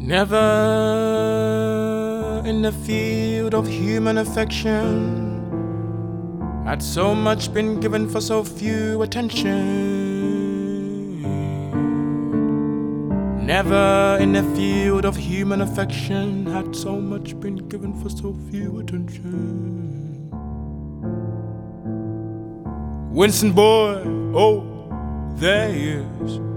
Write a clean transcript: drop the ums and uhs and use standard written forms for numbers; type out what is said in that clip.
Never in the field of human affection had so much been given for so few attention. Never in the field of human affection had so much been given for so few attention. Winston boy, oh, there he is.